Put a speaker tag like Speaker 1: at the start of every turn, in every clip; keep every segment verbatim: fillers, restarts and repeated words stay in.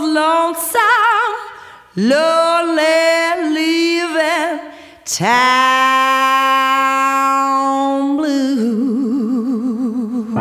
Speaker 1: lonesome, lonely, leaving town blues.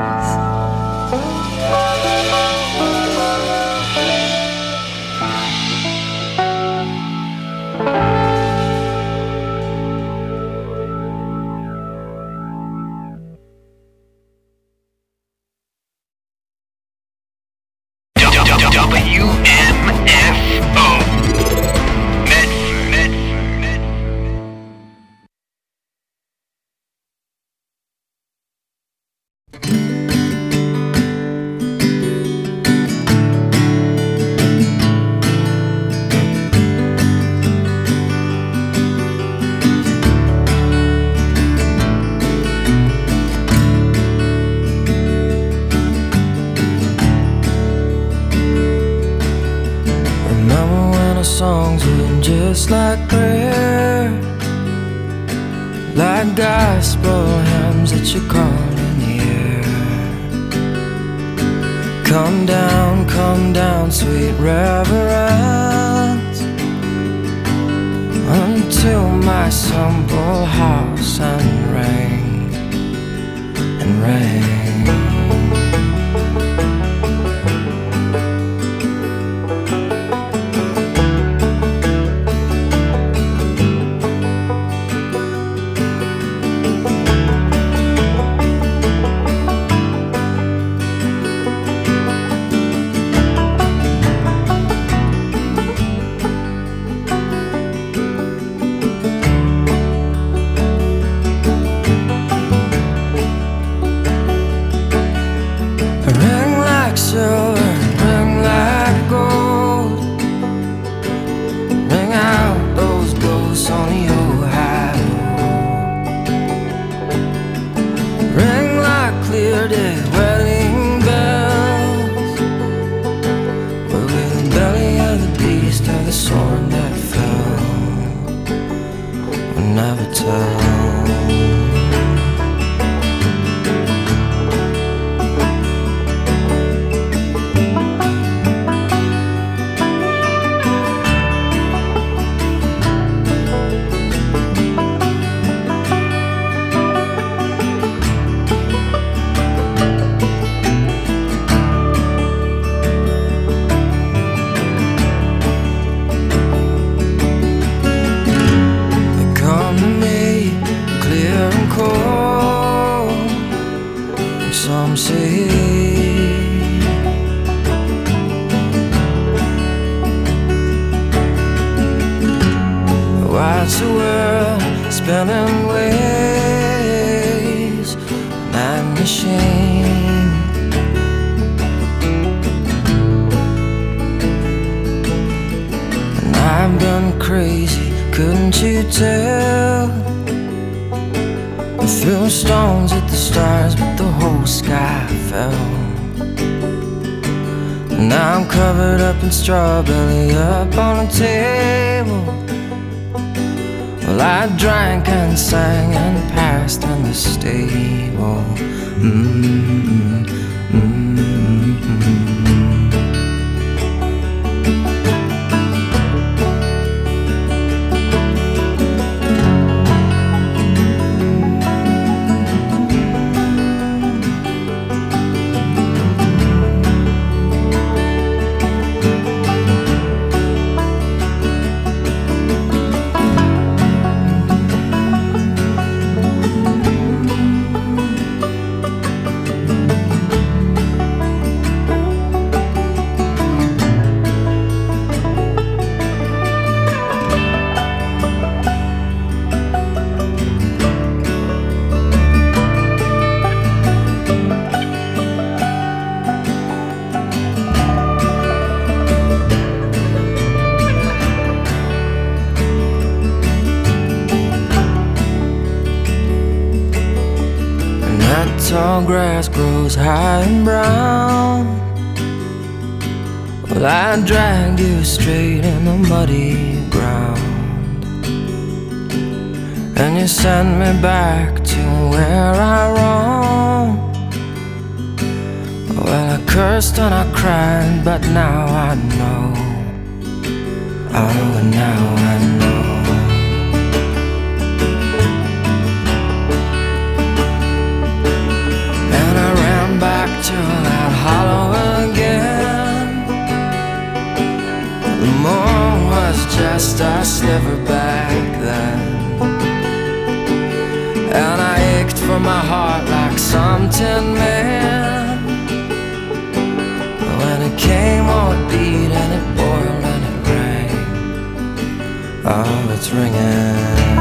Speaker 2: W M F O Medford.
Speaker 3: Songs were just like prayer, like gospel hymns that you call in the air. Come down, come down, sweet reverence, until my simple house and ring and ring.
Speaker 4: Strawberry up on the table. Well, I drank and sang and passed in the stable. Mm-hmm, mm-hmm. Tall grass grows high and brown. Well, I dragged you straight in the muddy ground, and you sent me back to where I roamed.
Speaker 3: Well, I cursed and I cried, but now I know. Oh, now I know. And I ran back to that hollow again. The moon was just a sliver back then, and I ached for my heart like some tin man. When it came, oh, it beat and it boiled and it rang. Oh, it's ringing.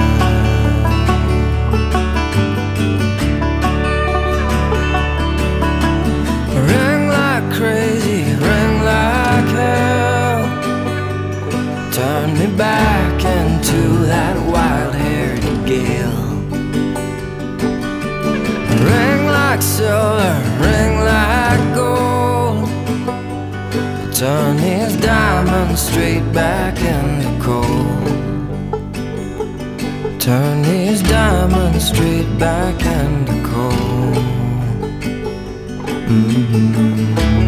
Speaker 3: Ring like crazy, ring like hell. Turn me back into that wild-haired gale. Ring like silver, ring like gold. Turn these diamonds straight back into coal. Turn these diamonds straight back into coal. Mm-hmm.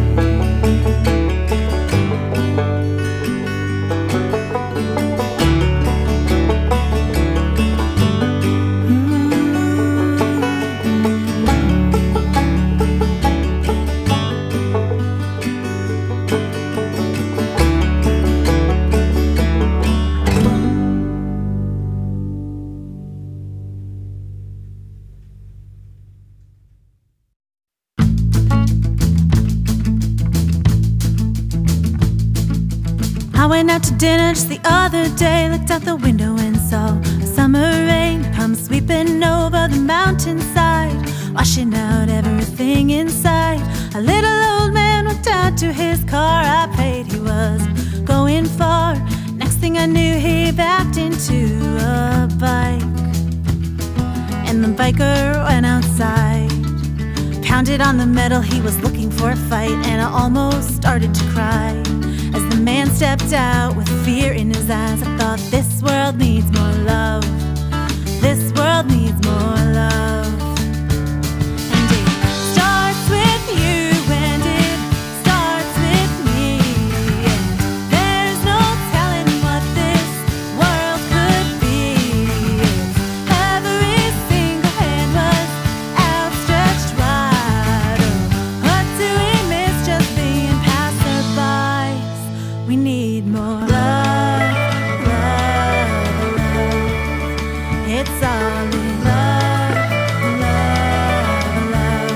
Speaker 5: I went out to dinner just the other day, looked out the window and saw a summer rain come sweeping over the mountainside, washing out everything inside. A little old man walked out to his car. I prayed he was going far. Next thing I knew, he backed into a bike, and the biker went outside, pounded on the metal. He was looking for a fight, and I almost started to cry as the man stepped out with fear in his eyes. I thought, this world needs more love. This world needs more love. And it starts with you, and it starts with me. And there's no telling what this world could be. If every single hand was outstretched wide, oh, what do we miss just being passerby? We need more love, love, love. It's all in love, love, love.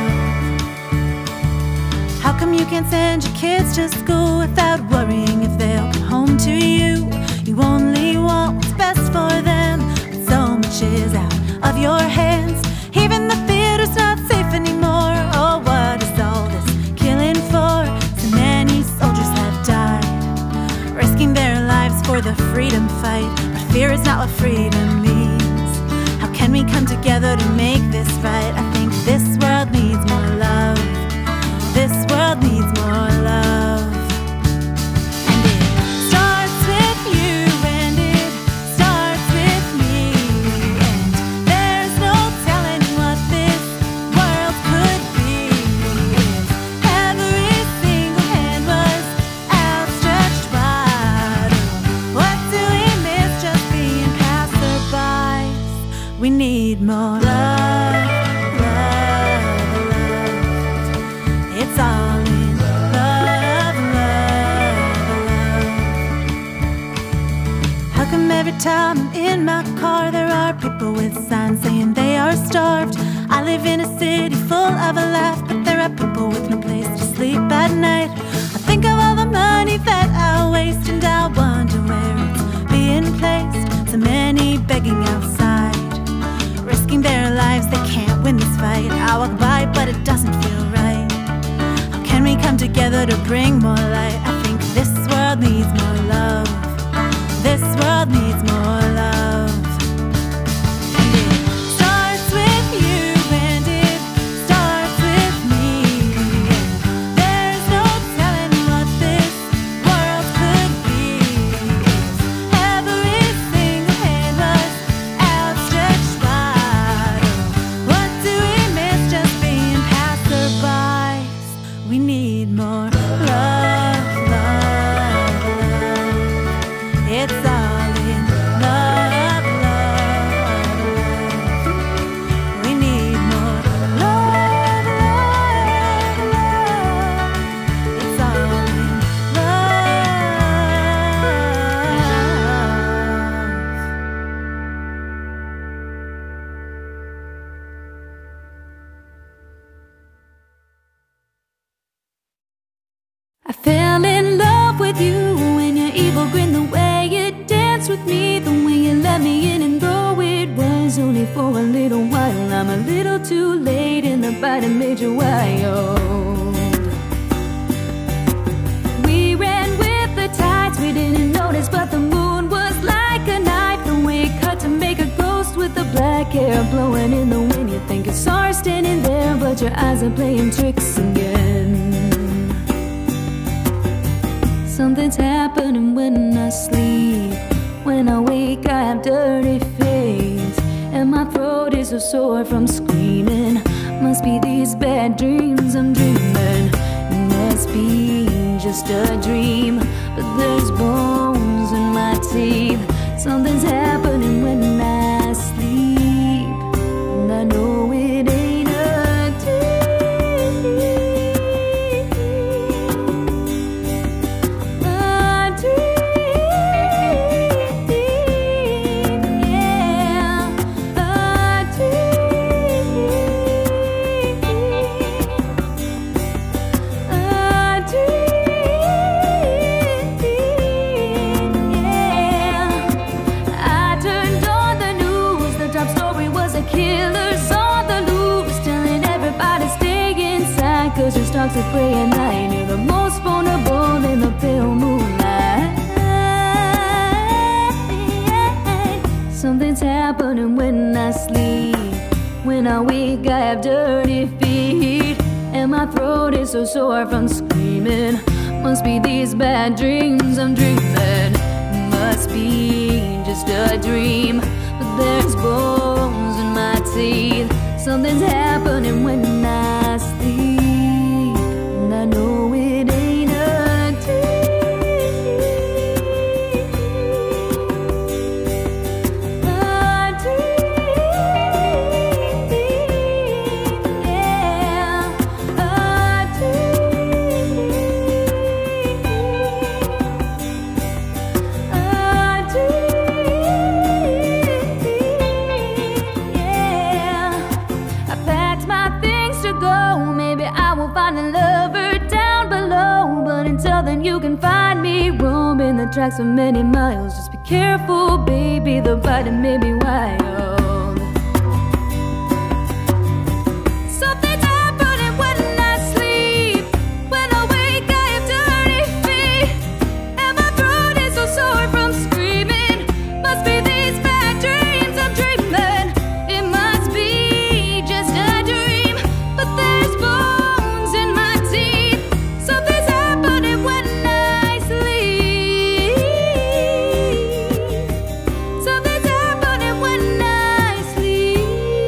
Speaker 5: How come you can't send your kids to school without worrying if they'll come home to you? You only want what's best for them, but so much is out of your hands. Even the theater's not safe anymore. Oh, what is all this killing for? So many soldiers have died, risking their lives for the freedom fight. But fear is not what freedom means. How can we come together to make this right? I think this world needs more love. This world needs more love. And it starts with you, and it starts with me. And there's no telling what this world could be. If every single hand was outstretched wide, oh, what do we miss just being passerbys? We need more love, love, love. It's all in love, love, love. How come every time I'm in my car there are people with signs saying they are starved? I live in a city full of a laugh, but there are people with no place to sleep at night. I think of all the money that I waste, and I wonder where it's being placed. So many begging outside, risking their lives, they can't win this fight. I walk by, but it doesn't feel right. How can we come together to bring more light? I think this world needs more love. This world needs more love. And it starts with you, and it starts with me. And there's no telling what this world could be. If every single hand was outstretched wide, oh, what do we miss just being passerbys? more love, love, love. It's all in love, love, love. We need more love, love, love. It's all in I fell in love with you when your evil grin, the way you danced with me, the way you let me in, and though it was only for a little while, I'm a little too late in the bite that made you wild. We ran with the tides, we didn't notice, but the moon was like a knife, the way it cut to make a ghost with the black hair blowing in the wind. You think you saw her standing there, but your eyes are playing tricks again. Something's happening when I sleep. When I wake I have dirty face, and my throat is so sore from screaming. Must be these bad dreams I'm dreaming. It must be just a dream, but there's bones in my teeth. Something's happening when I sleep, and I know it ain't a dream. Cause your stalks are gray and night, you're the most vulnerable in the pale moonlight. Something's happening when I sleep. When I wake I have dirty feet, and my throat is so sore from screaming. Must be these bad dreams I'm dreaming. Must be just a dream, but there's bones in my teeth. Something's happening when I sleep, and I know it ain't a dream. A dream, yeah. A dream, a dream, yeah. I packed my things to go. Maybe I will find a lover down below, but until then you can find me roaming the tracks for many miles. Just be careful, baby, the bite may be wild. Something's happening when I sleep. When I wake I have dirty feet, and my throat is so sore from screaming. Must be these bad dreams I'm dreaming. It must be just a dream, but there's bones in my teeth. Something's happening when I sleep. Something's happening when I sleep.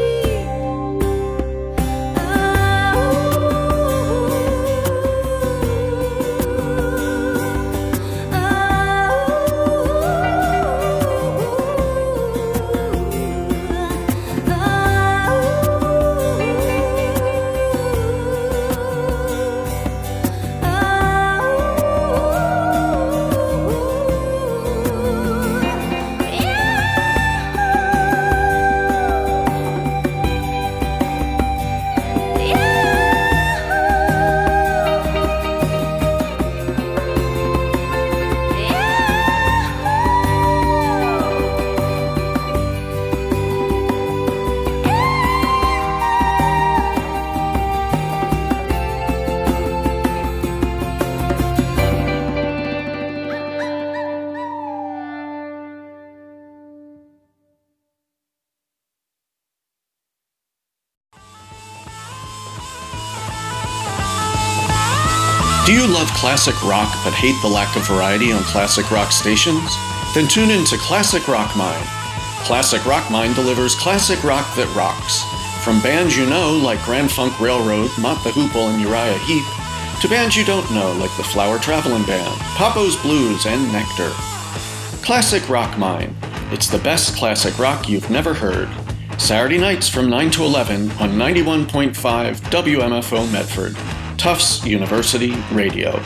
Speaker 6: Do you love classic rock but hate the lack of variety on classic rock stations? Then tune in to Classic Rock Mind. Classic Rock Mind delivers classic rock that rocks. From bands you know like Grand Funk Railroad, Mott the Hoople, and Uriah Heep, to bands you don't know like the Flower Travelin' Band, Papo's Blues, and Nectar. Classic Rock Mine. It's the best classic rock you've never heard. Saturday nights from nine to eleven on ninety-one point five W M F O Medford, Tufts University Radio.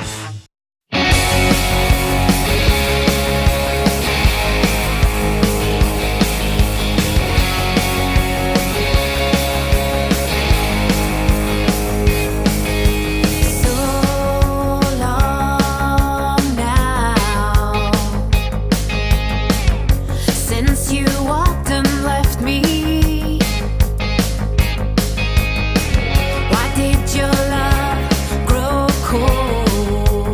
Speaker 5: Why did your love grow cold?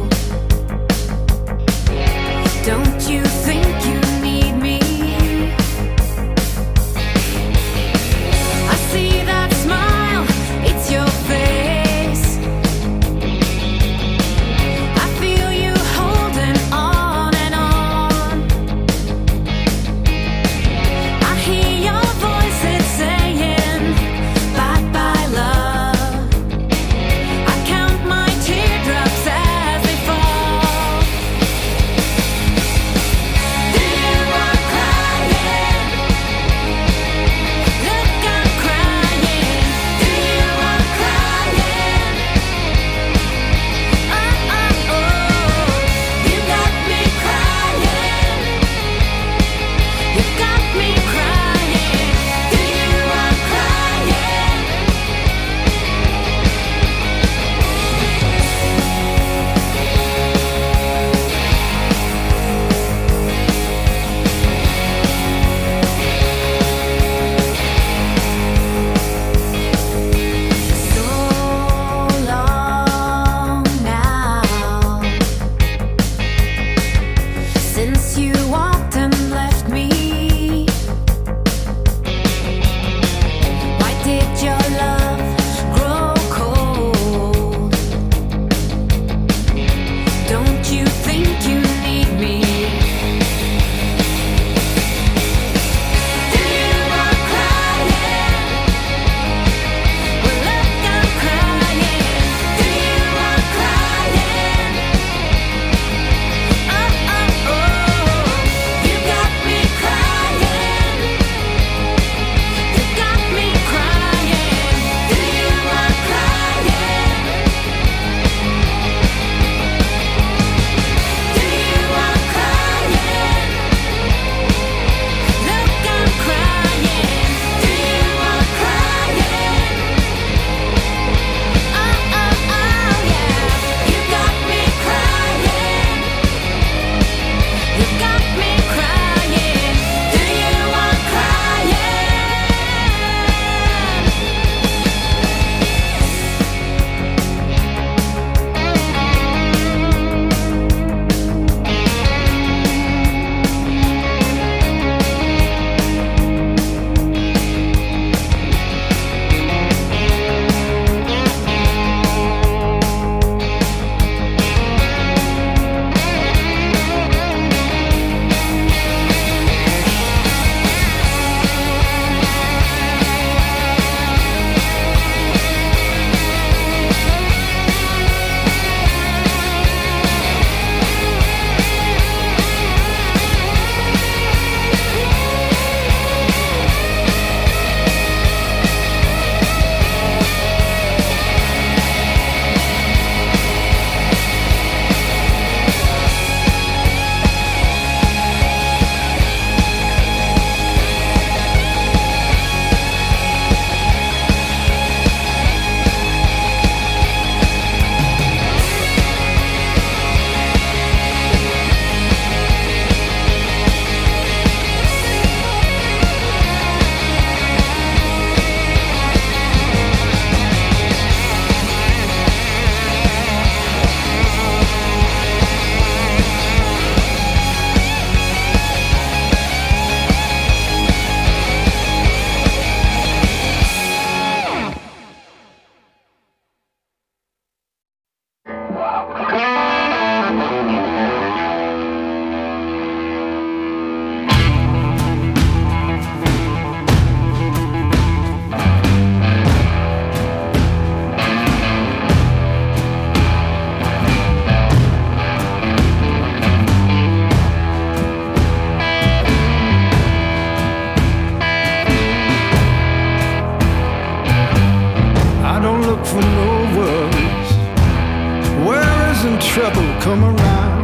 Speaker 7: and trouble come around.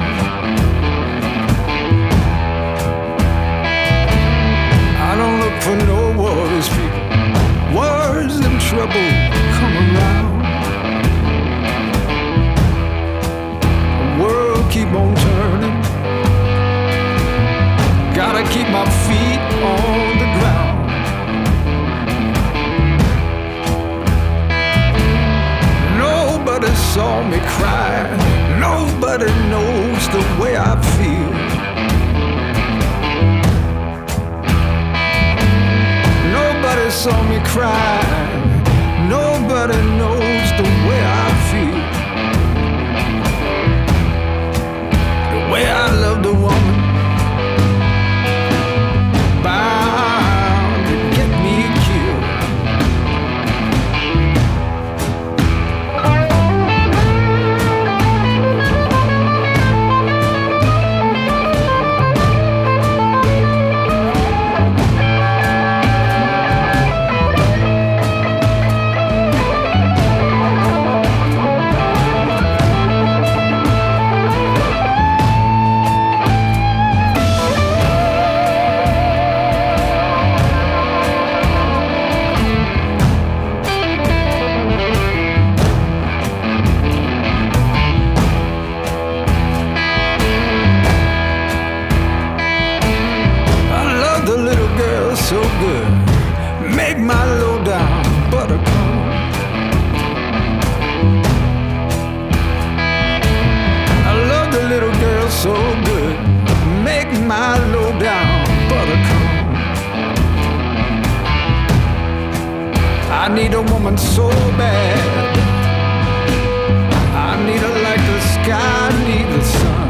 Speaker 7: I don't look for no wars, people. Wars and trouble come around. The world keep on turning. Gotta keep my feet on the ground. Nobody saw me cry. Nobody knows the way I feel. Nobody saw me cry. Nobody knows the way I feel. The way I love the woman bound to get me killed. So good, make my low down buttercup. I love the little girl so good, make my low down buttercup. I need a woman so bad, I need her like the sky need the sun.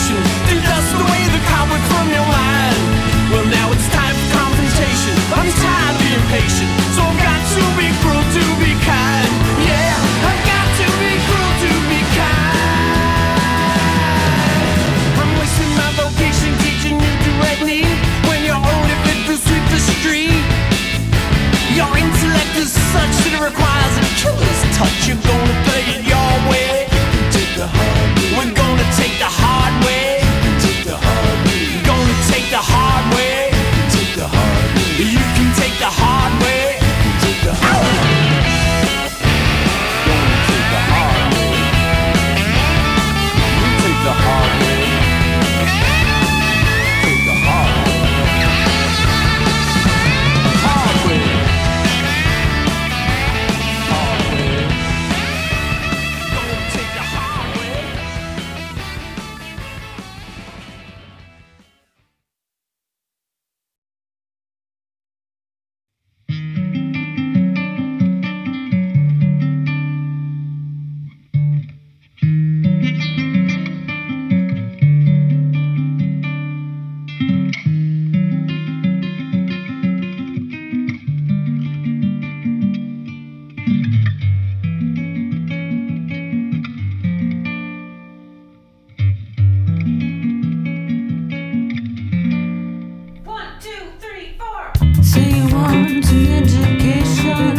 Speaker 8: station to dust away the cobweb from your mind. Well, now it's time for confrontation. I'm tired of being patient, so I've got to be cruel to be kind. Yeah, I've got to be cruel to be kind. I'm wasting my vocation teaching you directly when you're only fit to sweep the street. Your intellect is such that it requires a killer's touch. You're gonna play it your way. Take the hard way. We're gonna take the hard way. Take the hard way. Gonna take the hard way. Take the hard way. You can take the hard way. Take the hard way. Gonna take the hard way. You take the hard way. Take the hard way. Hard way. Hard way. Gonna take the hard way.
Speaker 5: Say you want an education.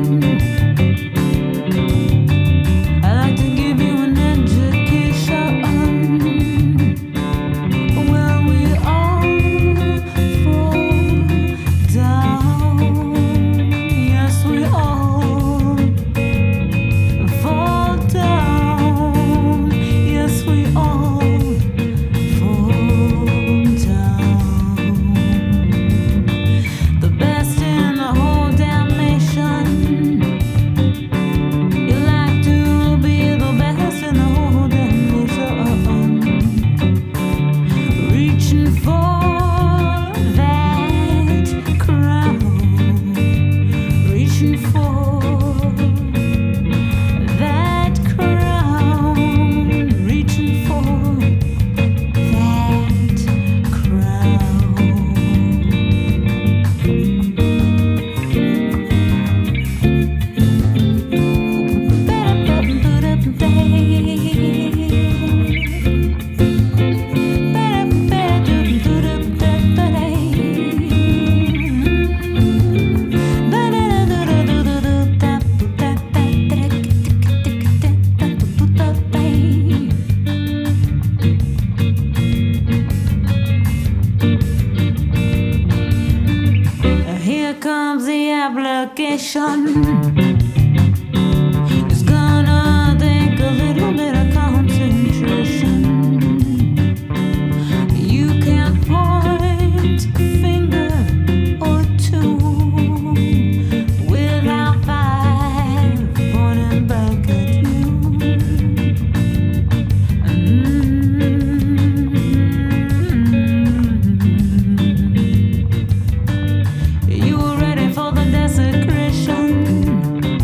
Speaker 5: I'd like to give you an education. Well, we all fall down. Yes, we all fall down. Yes, we all fall down. The best in the whole damn nation. You like to be the best in the whole damn nation. Reaching for that crown. Reaching for that crown. Reaching for that crown. Here comes the application. It's gonna take a little bit of concentration. You can point a finger or two without five pointing back at you. Mm. You were ready for the desecration.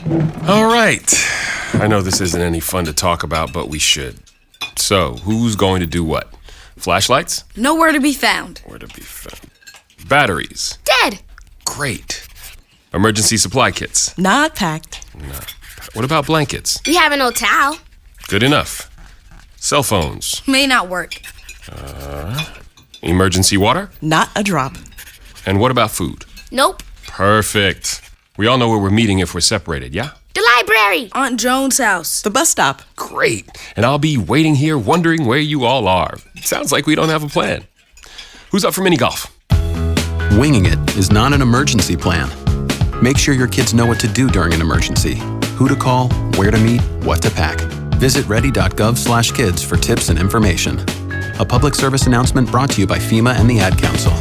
Speaker 9: All right. I know this isn't any fun to talk about, but we should. So, who's going to do what? Flashlights?
Speaker 10: Nowhere to be found.
Speaker 9: Where to be found? Batteries?
Speaker 10: Dead.
Speaker 9: Great. Emergency supply kits?
Speaker 11: Not packed.
Speaker 9: No. What about blankets?
Speaker 10: We have an old towel.
Speaker 9: Good enough. Cell phones?
Speaker 10: May not work.
Speaker 9: Uh, emergency water?
Speaker 11: Not a drop.
Speaker 9: And what about food?
Speaker 10: Nope.
Speaker 9: Perfect. We all know where we're meeting if we're separated, yeah?
Speaker 10: The library.
Speaker 11: Aunt Joan's house. The bus stop.
Speaker 9: Great. And I'll be waiting here wondering where you all are. Sounds like we don't have a plan. Who's up for mini golf?
Speaker 12: Winging it is not an emergency plan. Make sure your kids know what to do during an emergency. Who to call, where to meet, what to pack. Visit ready dot gov slash kids for tips and information. A public service announcement brought to you by FEMA and the Ad Council.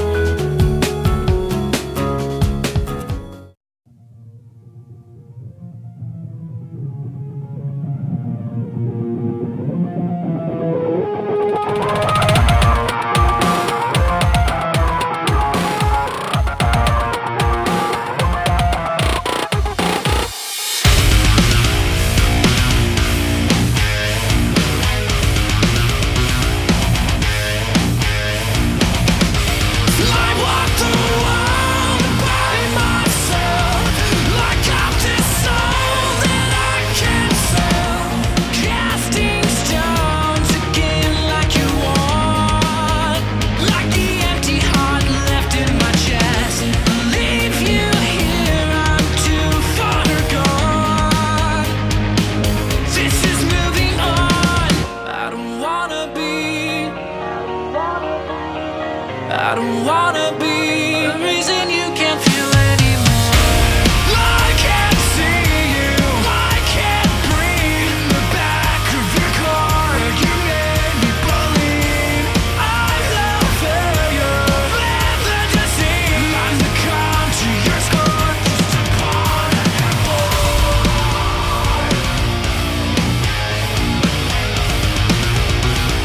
Speaker 8: I don't wanna be the reason you can't feel anymore. I can't see you, I can't breathe. In the back of your car, you made me believe I'm the failure, live the deceit. I'm the calm to your scorn, just a pawn and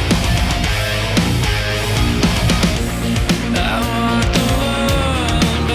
Speaker 8: I want the world,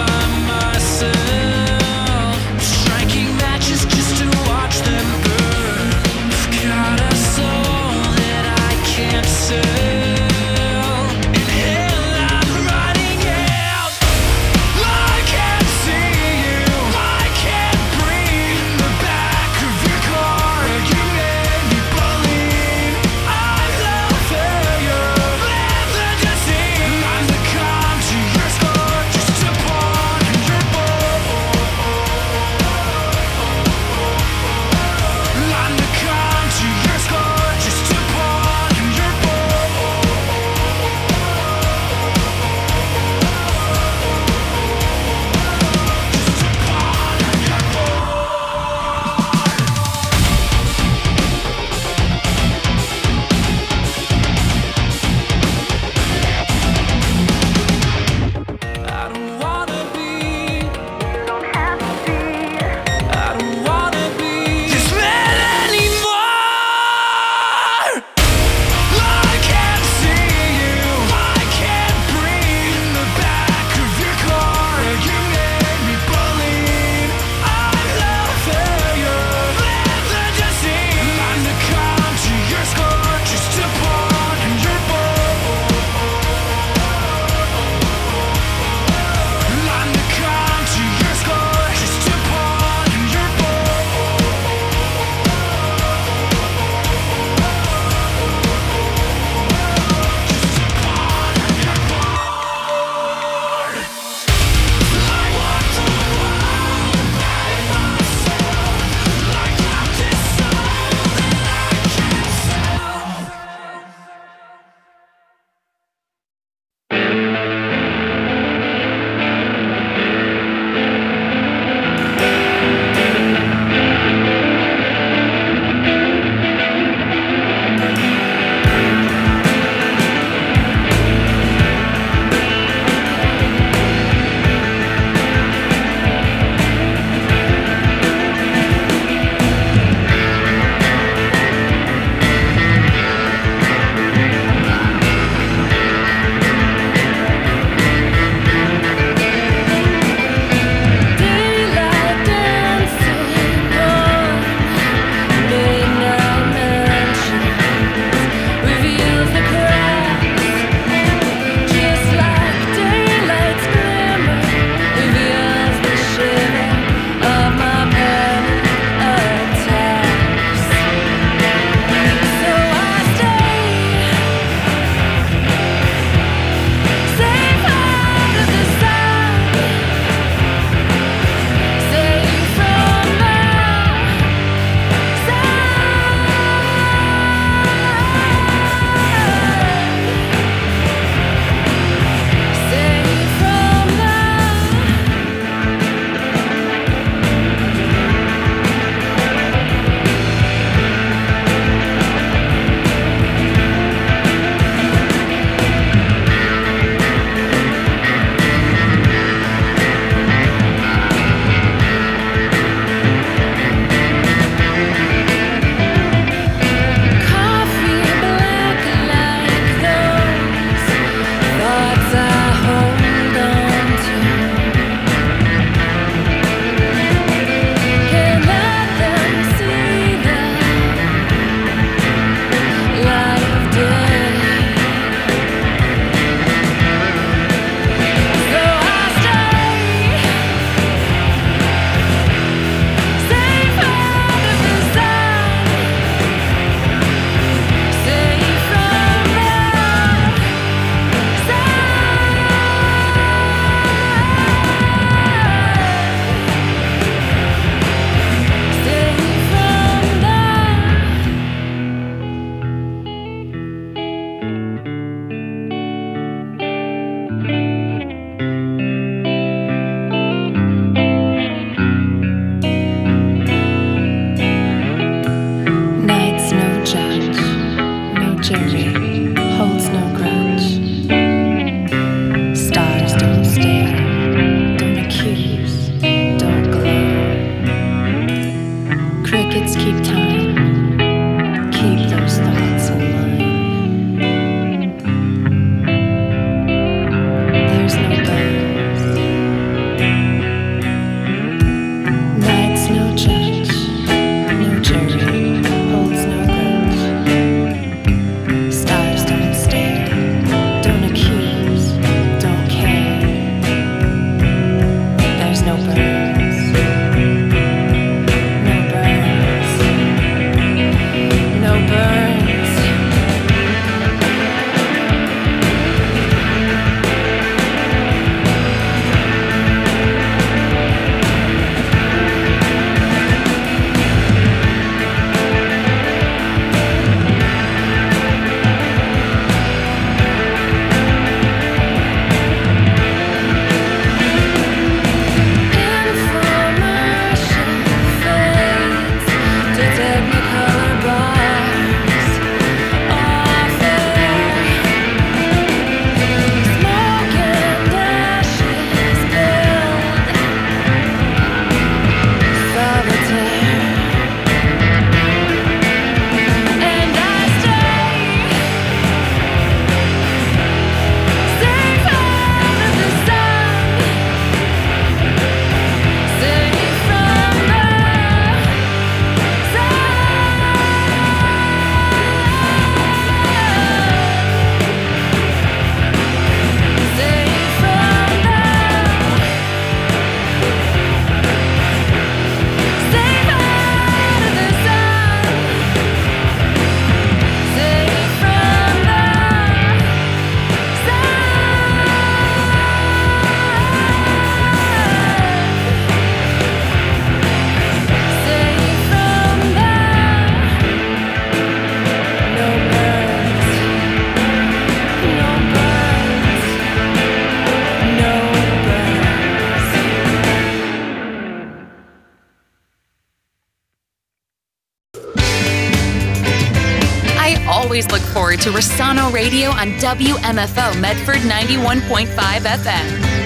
Speaker 13: forward to Rossano Radio on W M F O Medford ninety-one point five F M.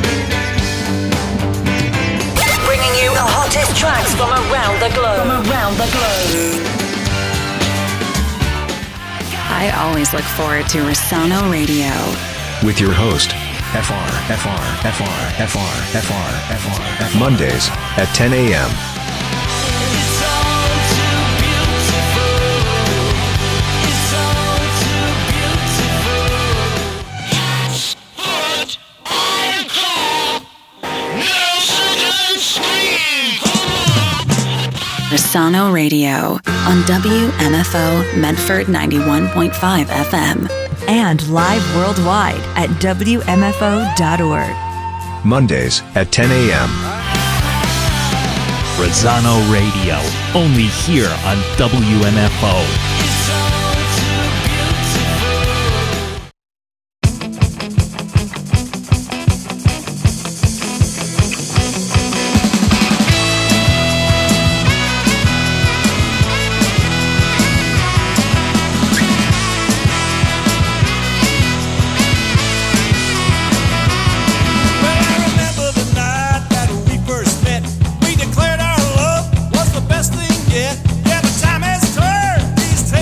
Speaker 14: Bringing you the hottest tracks from around the globe. From around the globe.
Speaker 13: I always look forward to Rossano Radio.
Speaker 15: With your host, F R, F R, F R, F R, F R, F R, F R. Mondays at ten a.m.
Speaker 13: Rossano Radio on W M F O Medford ninety-one point five F M.
Speaker 1: And live worldwide at W M F O dot org.
Speaker 15: Mondays at ten a.m.
Speaker 16: Rossano Radio, only here on W M F O.
Speaker 8: Best thing yet. Yeah, the time has turned. These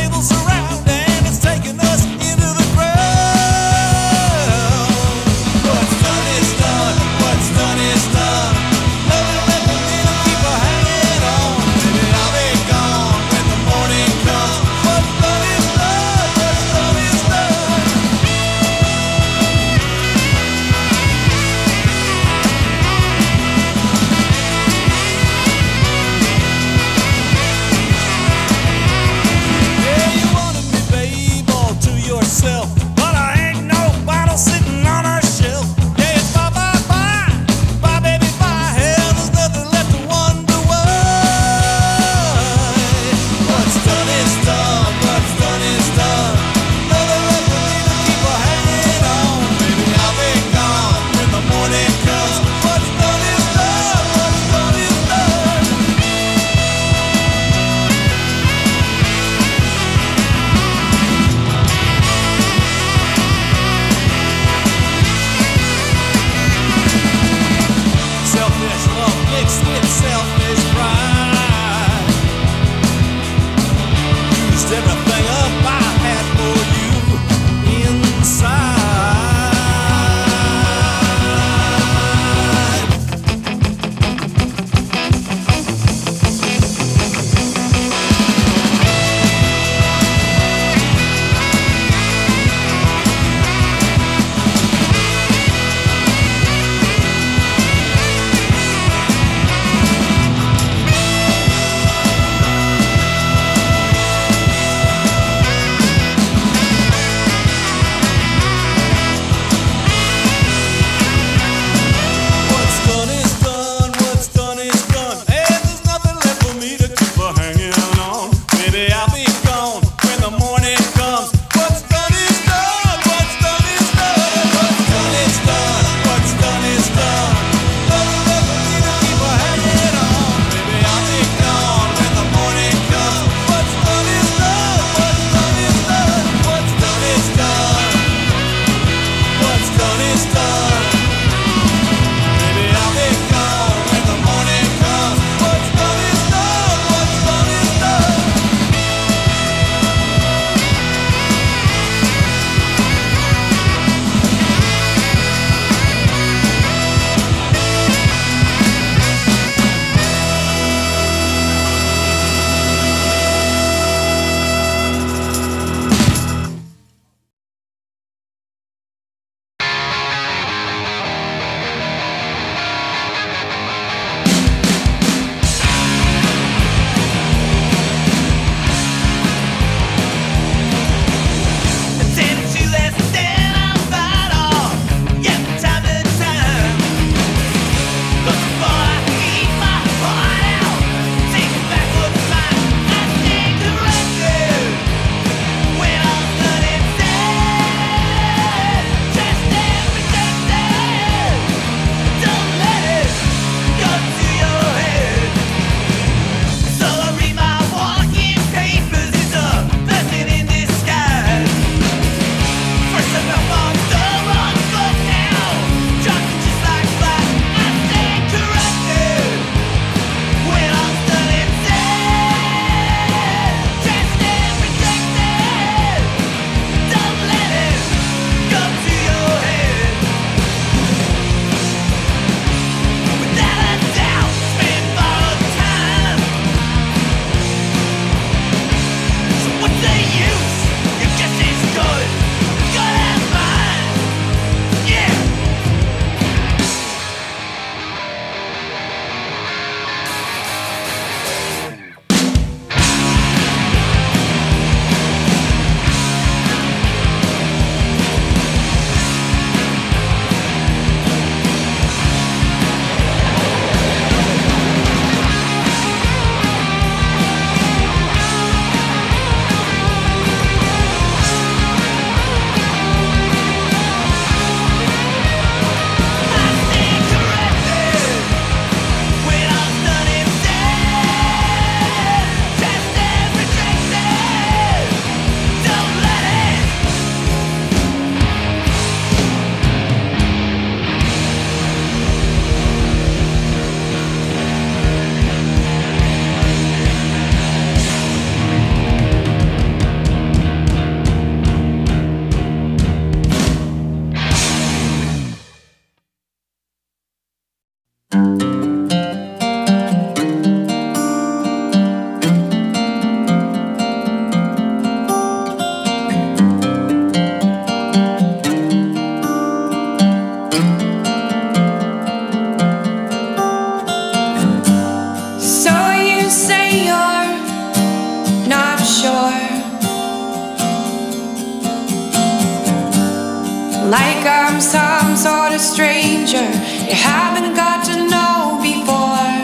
Speaker 17: Like I'm some sort of stranger you haven't got to know before.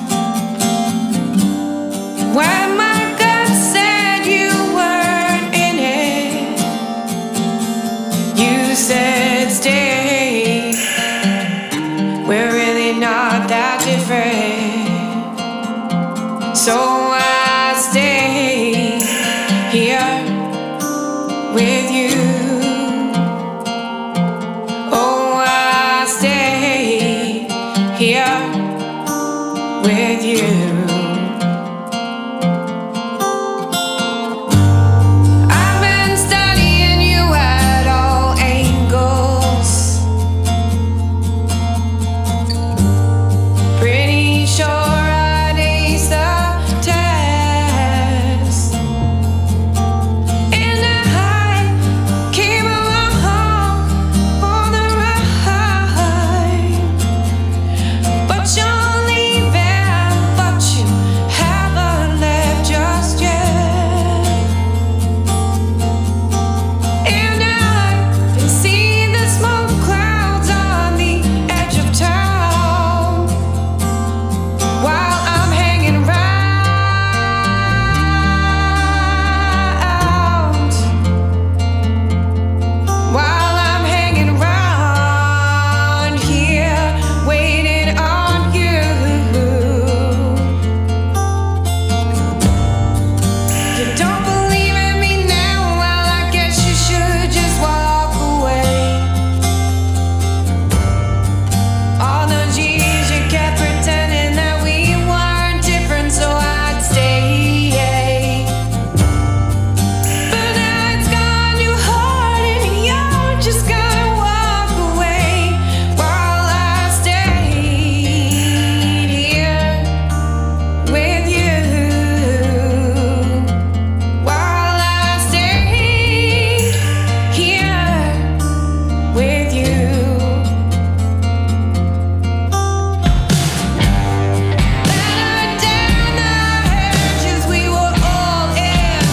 Speaker 17: When my gut said you weren't in it, you said stay. We're really not that different, so I stay here with you. Here with you. I've been studying you at all angles. Pretty sure I'd ace the test. And I came along for the ride. But you're leaving, but you haven't left just yet. And I can see the smoke clouds on the edge of town while I'm hanging round. While I'm hanging round here, waiting on you. You don't believe in me now? Well, I guess you should just walk away. All those years you kept pretending that we weren't different, so I'd stay. But now it's gone too hard and you're just gonna walk away while I stayed here with you. While I stayed here with you. Better down the hedges we were all in.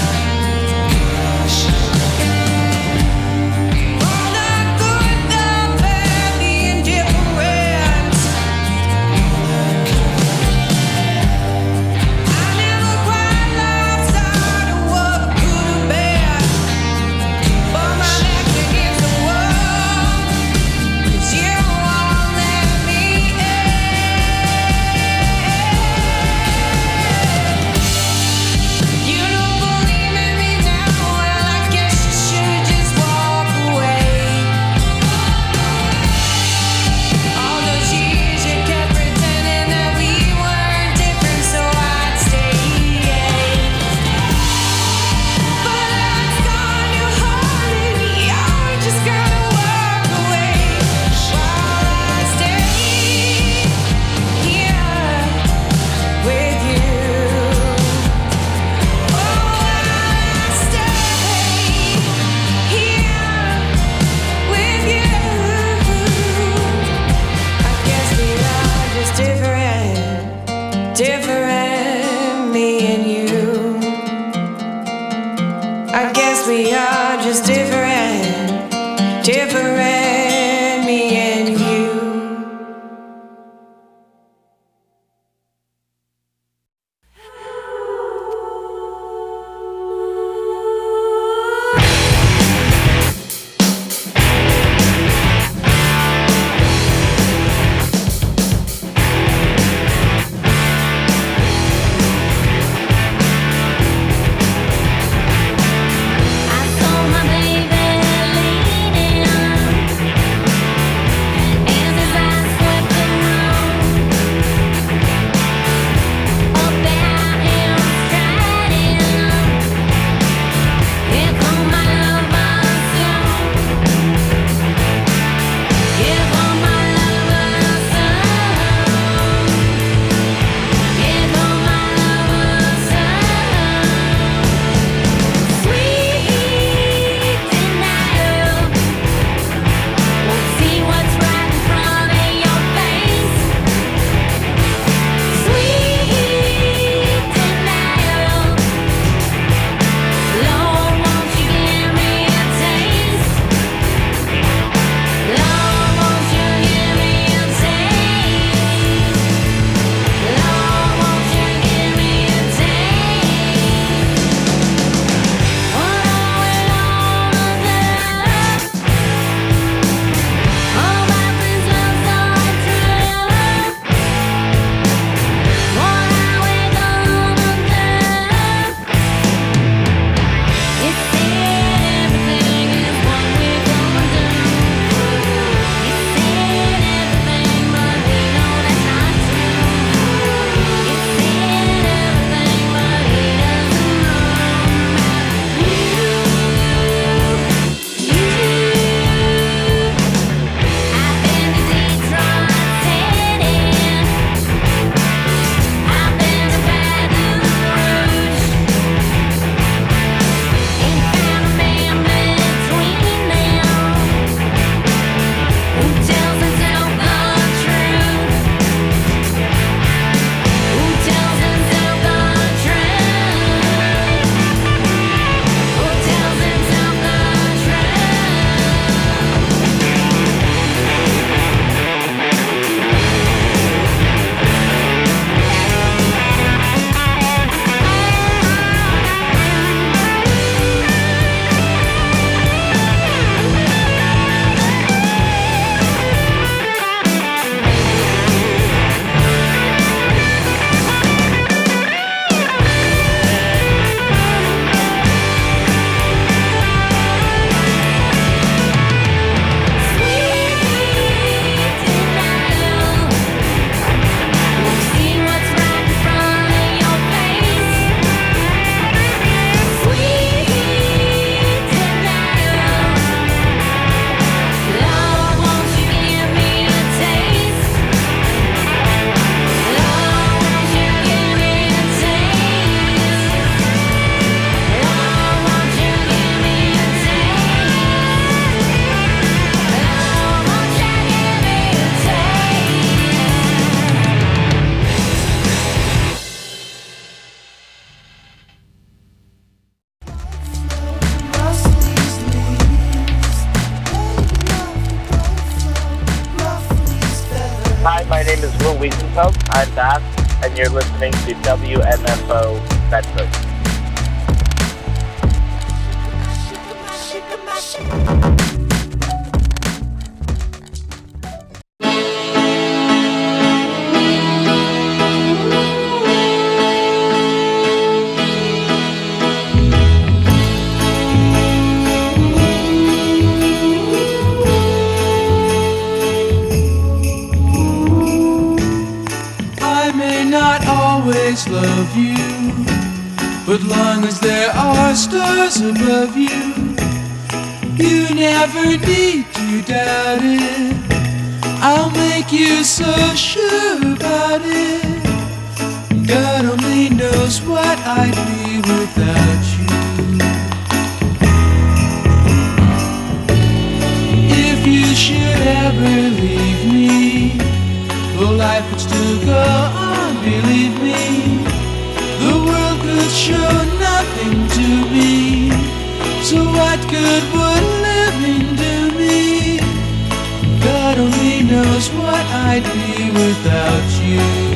Speaker 17: All the good, the bad, the indifferent. I never quite lost sight of what could have been, but my back's against the wall, 'cause you won't let me in. You don't believe in me now? Well, I guess you should just walk away. All those years you kept pretending that we weren't different, so I'd stay. But it's gone too hard and you're just gonna walk away while I stay here with you. Oh, while I stay here with you. I guess we are just different, different, me and you. I guess we are just different, different, me and you.
Speaker 18: Hi, my name is Will Wiesenfeld. I'm Bass, and you're listening to W M F O Bedford.
Speaker 19: Love you, but long as there are stars above you, you never need to doubt it. I'll make you so sure about it. God only knows what I'd be without you. If you should ever leave me, well, life would still go on, believe me. The world could show nothing to me, so what good would living do me? God only knows what I'd be without you.